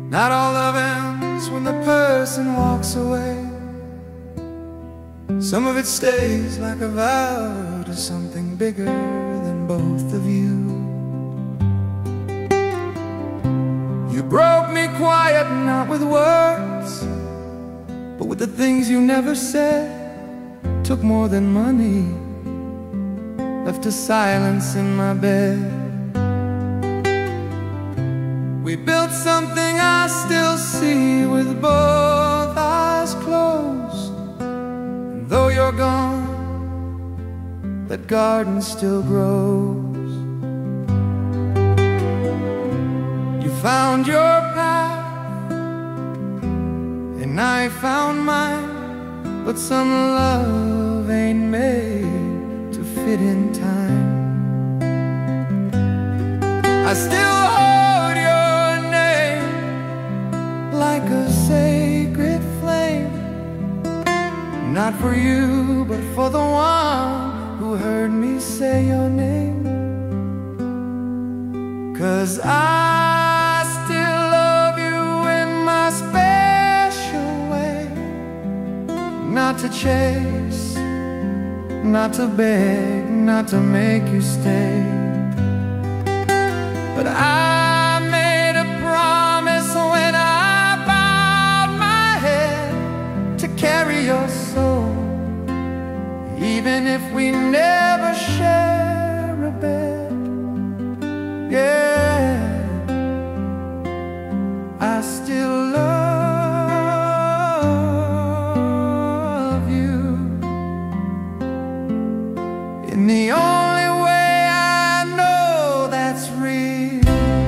Not all love ends when the person walks away. Some of it stays like a vow to something bigger than both of you. You broke me quiet, not with words, but with the things you never said. Took more than money, left a silence in my bed. We built something I still see with both eyes closed. And though you're gone, that garden still grows. You found your path, and I found mine. But some love ain't made to fit in time. I still hold your name like a sacred flame. Not for you, but for the one who heard me say your name. 'Cause I still love you in my special way. Not to chase, not to beg, not to make you stay. But I made a promise when I bowed my head to carry your soul, even if we never share a bed. Yeah, I still love you in the only way I know that's real.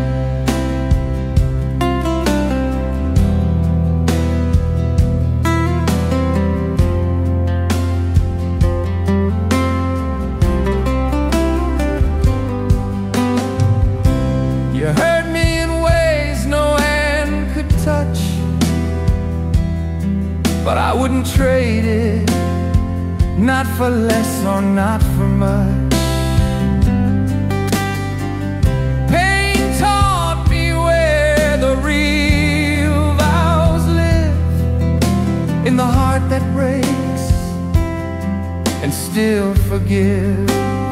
You hurt me in ways no hand could touch, but I wouldn't trade it, not for less or not for much. Pain taught me where the real vows live, in the heart that breaks and still forgives.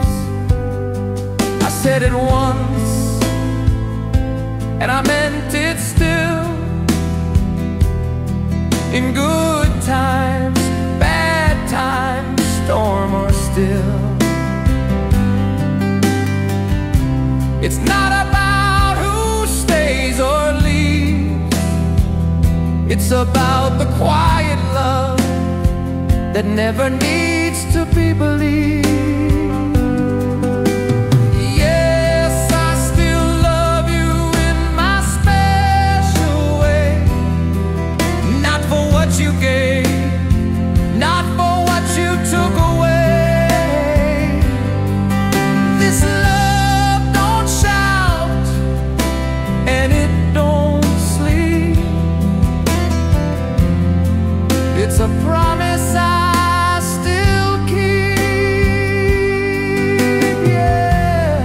I said it once, and I meant it still. In good times, bad times, storm or still. It's not about who stays or leaves. It's about the quiet love that never needs to be believed. You gave, not for what you took away. This love don't shout, and it don't sleep. It's a promise I still keep. Yeah,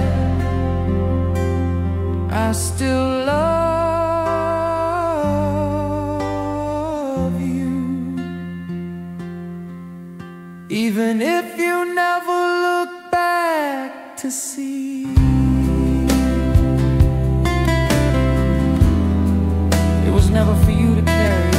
I still love even if you never look back to see. It was never for you to carry.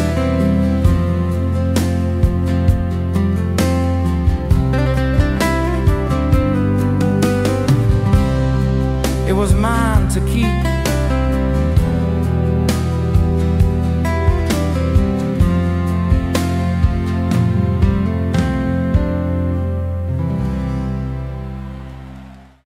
It was mine to keep.